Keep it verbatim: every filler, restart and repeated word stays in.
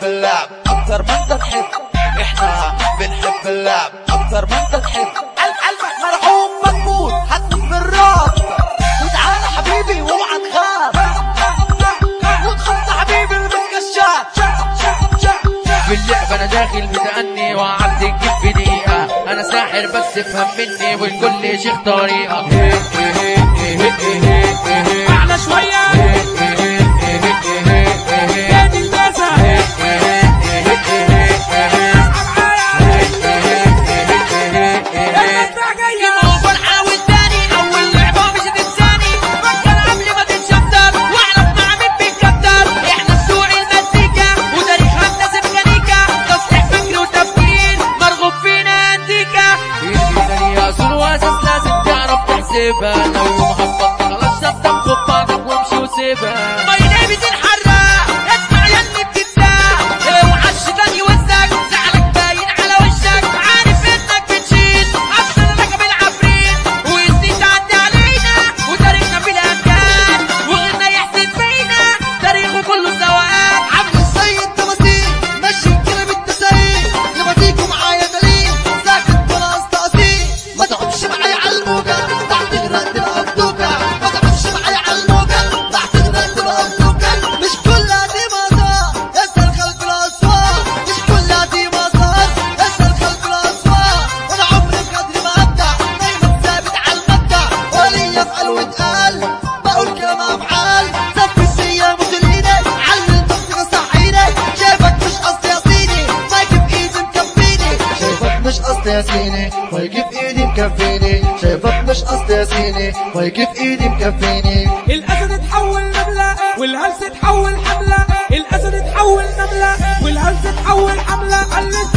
اللعب اكتر ما انت تحب، احنا بنحب اللعب اكتر ما انت تحب. قلبك مرعوب مجمود هتموت بالراس، وتعالى حبيبي واوعى تخاف، وتحط حبيبي المتكشاف. في اللعبة انا داخل متأني وعدي تجيب في دقيقة، انا ساحر بس افهم مني والكل شيخ طريقة. اعلى شوية نادي الباسة لو محبط خلاص شطب خد بعضك وامشي وسيبها. ما ينابس الحراق اسمع يا اللي بتبدأ، اوعى الشيطان يوزك زعلك باين على وشك، عارف انك بتشيل اكتر رقم العفريت، وسنين تعدي علينا وتاريخنا في الامكان، وغيرنا يحسد فينا تاريخه كله سواء. عبد السيد تماثيل ماشي كده بالتساهيل، لما تيجوا معايا دليل ساكت ولا استقصيل، ما تقعدش معايا على الموجة تحت غرقت الأبدوكة، ما تقعدش معايا على الموجة تحت غرقت الأبدوكة. مش كلها دي مزار اسأل خلف الأسوار، مش كلها دي مزار اسأل خلف الأسوار. أنا عمري بقدر ما أبدع دايما ثابت على المبدأ، وليا أفعل واتقال بقول كلام أفعال. ثبت فيا مديريني علم نفسي صحيني، شايفك مش قصدي يا صيني مايك بإيدي مكفيني، شايفك مش قصدي يا سيني مايك بإيدي مكفيني، شايفك مش قصدي يا سيني مايك بإيدي مكفيني. الاسد اتحول نملة والهلس اتحول حملة، الاسد اتحول نملة والهلس اتحول حملة.